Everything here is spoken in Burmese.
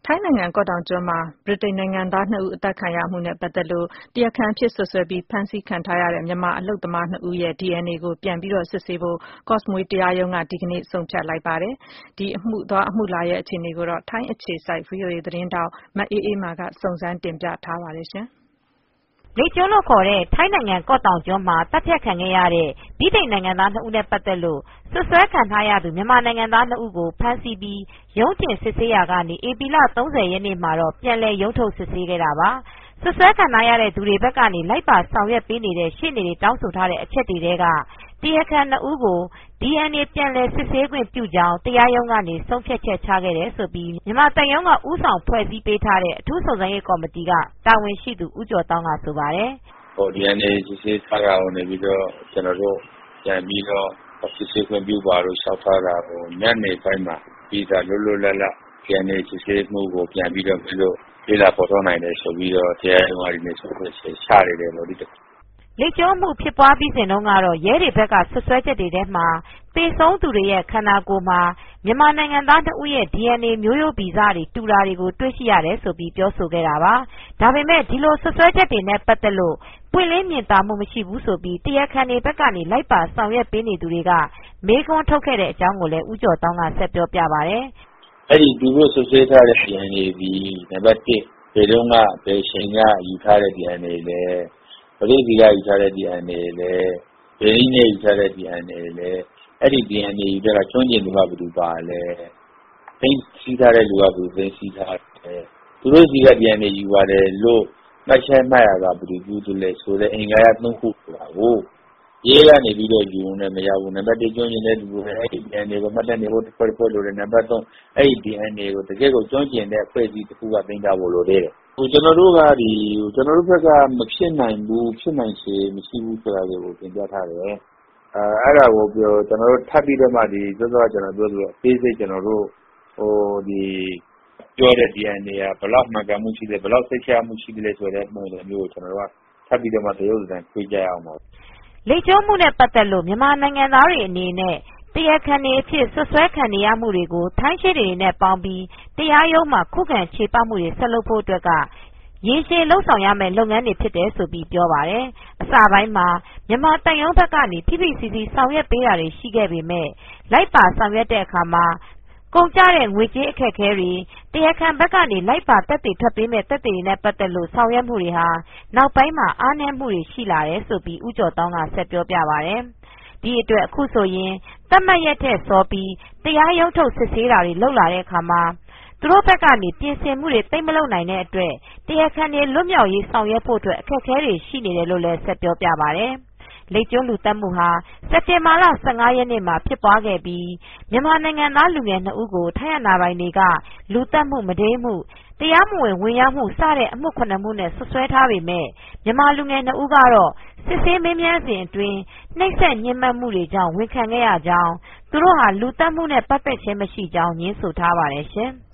ထိုင်းနိုင်ငံကော့တောင်ကျွန်းမှာဗြိတိန်နိုင်ငံသား2ဦးအသတ်ခံရမှုနဲ့ပတ်သက်လို့တရားခံအဖြစ်စွပ်စွဲပြီးဖမ်းဆီးခံထားရတဲ့မြန်မာအလုပ်သမား2ဦးရဲ့ DNA ကိုပြန်ပြီးစစ်ဆေးဖို့ကော့စ်မွေးတရားရုံးကဒီကနေ့ဆုံးဖြတ်လိုက်ပါတယ်။ဒီအမှုသွားအမှုလာရဲ့အခြေအနေကိုထိုင်းအခြေစိုက် VOA သတင်းထောက်မအေးအေးမာကစုံစမ်းတင်ပြထားပါတယ်။လိပ်ကျွန်းလို့ခေါ်တဲ့ထိုင်းနိုင်ငံကော့တောင်ကျွန်းမှာသတ်ဖြတ်ခံခဲ့ရတဲ့ဗြိတိန်နိုင်ငံသား2ဦးနဲ့ပတ်သက်လို့စွပ်စွဲခံထားရသူမြန်မာနိုင်ငံသား2ဦးကိုဖမ်းဆီးပြီးရုံးတင်စစ်ဆေးရာကနေဧပြီလ30ရက်နေ့မှာပြန်လည်ရုံးထုတ်စစ်ဆေးခဲ့တာပါ။စွပ်စွဲခံထားရတဲ့သူတွေဘက်ကနေလိုက်ပါဆောင်ရွက်ပေးနေတဲ့ရှေ့နေတွေတောင်းဆိုထားတဲ့အချက်တွေထဲကတရားခံ2ဦးကို DNA ပြန်လည်စစ်ဆေးခွင့်ပြုကြောင်းတရားရုံးကနေဆုံးဖြတ်ချက်ချခဲ့တယ်လို့မြန်မာသံရုံးကဦးဆောင်ဖွဲ့စည်းပေးထားတဲ့အထူးစုံစမ်းရေးကော်မတီကတာဝန်ရှိသူဦးကျော်တောင်းကဆိုပါတယ်။ DNA စစ်ဆေးထားတာကိုနေပြီးတော့ကျွန်တော်တို့ပြန်ပြီးတော့စစ်ဆေးခွင့်ပြုပါလို့လျှောက်ထားတာကိုညနေပိုင်းမှာပြီးတာလွတ်လွတ်လပ်လပ် DNA စစ်ဆေးမှုကိုပြန်ပြီးတော့လေ့လာပေါ်ထုတ်နိုင်တယ်ဆိုပြီးတော့တရားရုံးကဒီနေ့ဆုံးဖြတ်ချက်ချနေတယ်လို့ဒီလိပ်ကျွန်းမှုဖြစ်ပွားပြီးစဉ်တုန်းကတော့ရဲတွေဘက်ကဆွဆွဲချက်တွေထဲမှာသေဆုံးသူတွေရဲ့ခန္ဓာကိုယ်မှာမြန်မာနိုင်ငံသား2ဦးရဲ့ DNA မျိုးရိုးဗီဇတွေတူတာတွေကိုတွေ့ရှိရတယ်ဆိုပြီးပြောဆိုခဲ့တာပါ။ဒါပေမဲ့ဒီလိုဆွဆွဲချက်တွေနဲ့ပတ်သက်လို့ပွင့်လင်းမြင်သာမှုမရှိဘူးဆိုပြီးတရားခံတွေဘက်ကနေလိုက်ပါဆောင်ရွက်ပေးနေသူတွေကမေးခွန်းထုတ်ခဲ့တဲ့အကြောင်းကိုလည်းဦးကျော်တောင်းကဆက်ပြောပြပါတယ်။အဲဒီသူတို့ဆွဆွဲထားတဲ့ DNA ဒီနံပါတ်1ဘယ်တော့မှဘယ်ချိန်ကယူထားတဲ့ DNA လဲပရိသီကယူထားတဲ့ DNA လဲဘယ်နည်းနဲ့ယူထားတဲ့ DNA လဲအဲ့ဒီ DNA ယူထားတာကျွမ်းကျင်သူကဘယ်သူပါလဲသိသိထားတဲ့လူကဘယ်သူသိသိထားတယ်သူတို့စီက DNA ယူပါတယ်လို့မှတ်ချက်မှတ်ရတာဘယ်သူပြုသလဲဆိုတဲ့အင်္ဂါရ3ခုဆိုတာကိုရေးကနေပြီးတော့ယူနေမရဘူးနံပါတ်1ကျွမ်းကျင်တဲ့လူတွေအဲ့ဒီ DNA ကိုမှတ်တဲ့နေဖို့တစ်ဖွဲ့လို့နံပါတ်3အဲ့ဒီ DNA ကိုတကယ်ကိုကျွမ်းကျင်တဲ့အဖွဲ့အစည်းတစ်ခုကသိမ်းထားဖို့လိုသေးတယ်ကျွန်တော်တို့ကကျွန်တော်တို့ဘက်ကမဖြစ်နိုင်ဘူးဖြစ်နိုင်ခြေမရှိဘူးဆိုတာကိုသင်ပြထားတယ်အဲ့ဒါကိုပြောကျွန်တော်တို့ထပ်ပြီးတော့မှစောစောကျွန်တော်ပြောလို့အသေးစိတ်ကျွန်တော်တို့ပြောတဲ့ DNA ကဘယ်လောက်မှန်ကန်မှုရှိတယ်ဘယ်လောက်စိတ်ချမှုရှိတယ်ဆိုတဲ့ပုံစံမျိုးကိုကျွန်တော်တို့ကထပ်ပြီးတော့မှတရုပ်စံခွေးကြရအောင်ပါလိပ်ကျွန်းမှုနဲ့ပတ်သက်လို့မြန်မာနိုင်ငံသားတွေအနေနဲ့တရားခံတွေအဖြစ်ဆွဆွဲခံနေရမှုတွေကိုထိုင်းရှေ့တွေနဲ့ပေါင်းပြီးတရားရုံးမှာခုခံခြေပမှုတွေဆက်လုပ်ဖို့အတွက်ကရေရှည်လှုပ်ဆောင်ရမယ့်လုပ်ငန်းတွေဖြစ်တယ်ဆိုပြီးပြောပါတယ်။အစပိုင်းမှာမြန်မာတန်ယုံဘက်ကနေဖိဖိစီစီဆောင်ရွက်ပေးတာတွေရှိခဲ့ပေမဲ့လိုက်ပါဆောင်ရွက်တဲ့အခါမှာကုန်ကျတဲ့ငွေကြေးအခက်အခဲတွေတရားခံဘက်ကနေလိုက်ပါသက်သေထွက်ပေးမဲ့သက်သေတွေနဲ့ပတ်သက်လို့ဆောင်ရွက်မှုတွေဟာနောက်ပိုင်းမှာအားနည်းမှုတွေရှိလာတယ်ဆိုပြီးဦးကျော်တောင်းကဆက်ပြောပြပါတယ်။ဒီအတွက်အခုဆိုရင်သတ်မှတ်ရက်ထက်စောပြီးတရားရုံးထုတ်စစ်ဆေးတာတွေလုပ်လာတဲ့အခါမှာသူတို့ဘက်ကနေပြင်ဆင်မှုတွေသိမ့်မလုပ်နိုင်တဲ့အတွက်တရားခံတွေလွတ်မြောက်ရေးဆောင်ရွက်ဖို့အတွက်အခက်အခဲတွေရှိနေတယ်လို့လည်းဆက်ပြောပြပါတယ်။လိပ်ကျွန်းလူသတ်မှုဟာစက်တင်ဘာလ15ရက်နေ့မှာဖြစ်ပွားခဲ့ပြီးမြန်မာနိုင်ငံသားလူငယ်2ဦးကိုထိုင်းအာဏာပိုင်တွေကလူသတ်မှုမုဒိမ်းမှုတရားမဝင်ဝင်ရောက်မှုစတဲ့အမှု9မှုနဲ့ဆွဆွဲထားပေမဲ့မြန်မာလူငယ်2ဦးကတော့စစ်ဆေးမေးမြန်းစဉ်အတွင်းနှိပ်စက်ညှဉ်းပန်းမှုတွေကြောင့်ဝန်ခံခဲ့ရကြောင်းသူတို့ဟာလူသတ်မှုနဲ့ပတ်သက်ခြင်းမရှိကြောင်းညင်းဆိုထားပါတယ်ရှင်။